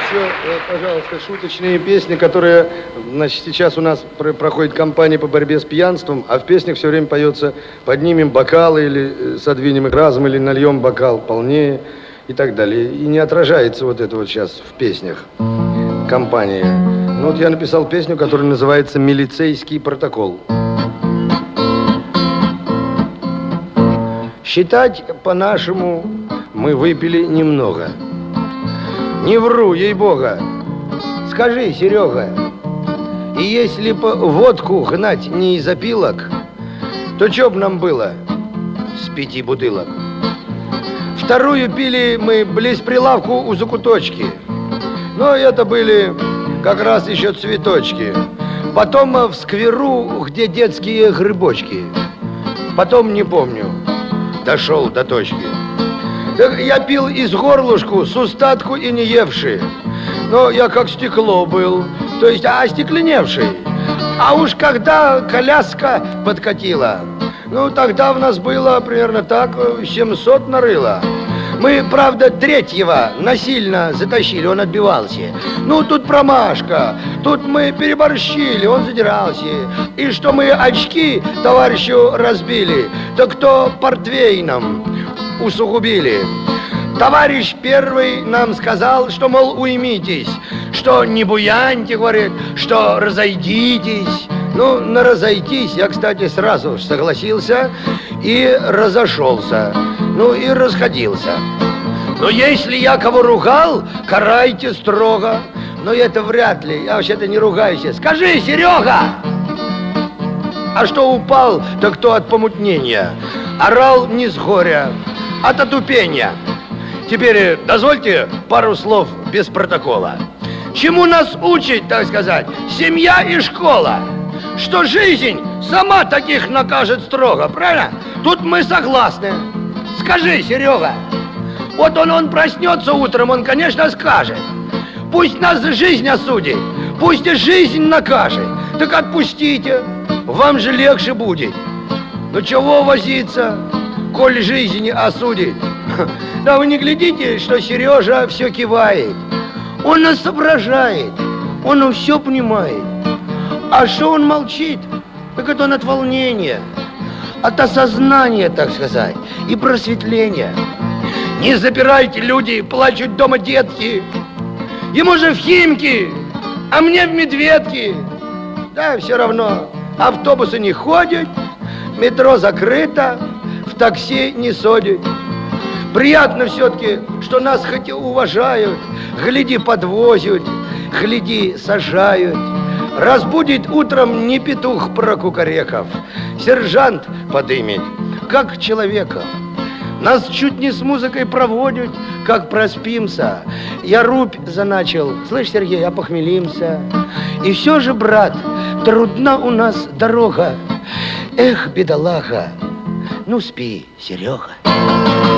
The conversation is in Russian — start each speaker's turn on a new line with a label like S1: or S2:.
S1: еще, пожалуйста, шуточные песни, которые, значит, сейчас у нас проходит кампания по борьбе с пьянством, а в песнях все время поется «поднимем бокалы» или «содвинем их разом» или «нальем бокал полнее» и так далее. И не отражается вот это вот сейчас в песнях кампания. Ну вот я написал песню, которая называется «Милицейский протокол». Считать по-нашему мы выпили немного. Не вру, ей-бога. Скажи, Серега, и если б водку гнать не из опилок, то чё б нам было с 5 бутылок? Вторую пили мы близ прилавку у закуточки. Но это были как раз еще цветочки. Потом в скверу, где детские грибочки. Потом, не помню, дошел до точки. Так я пил из горлышку, с устатку и не евший. Но я как стекло был, то есть остекленевший. А уж когда коляска подкатила, ну тогда в нас было примерно так 700 нарыло. Мы, правда, третьего насильно затащили, он отбивался. Ну, тут промашка, тут мы переборщили, он задирался. И что мы очки товарищу разбили, так то портвейном усугубили. Товарищ первый нам сказал, что, мол, уймитесь, что не буяньте, говорит, что разойдитесь. Ну, на разойтись я, кстати, сразу согласился и разошелся. Ну, и расходился. Но если я кого ругал, карайте строго. Но это вряд ли, я вообще-то не ругаюсь. Скажи, Серега! А что упал, так то от помутнения. Орал не с горя, от отупения. Теперь дозвольте пару слов без протокола. Чему нас учит, так сказать, семья и школа? Что жизнь сама таких накажет строго, правильно? Тут мы согласны. Скажи, Серега, вот он проснется утром, он, конечно, скажет. Пусть нас жизнь осудит, пусть и жизнь накажет. Так отпустите, вам же легче будет. Ну чего возиться, коль жизнь осудит? Да вы не глядите, что Сережа все кивает. Он нас соображает, он все понимает. А что он молчит? Так это он от волнения, от осознания, так сказать, и просветления. Не запирайте, люди, плачут дома детки. Ему же в Химки, а мне в Медведки. Да, все равно, автобусы не ходят, метро закрыто, в такси не садят. Приятно все-таки, что нас хоть и уважают, гляди, подвозят, гляди, сажают. Разбудит утром не петух прокукареков, сержант подымет, как человека. Нас чуть не с музыкой проводят, как проспимся. Я рубь заначил, слышь, Сергей, опохмелимся. И все же, брат, трудна у нас дорога. Эх, бедолага, ну спи, Серега.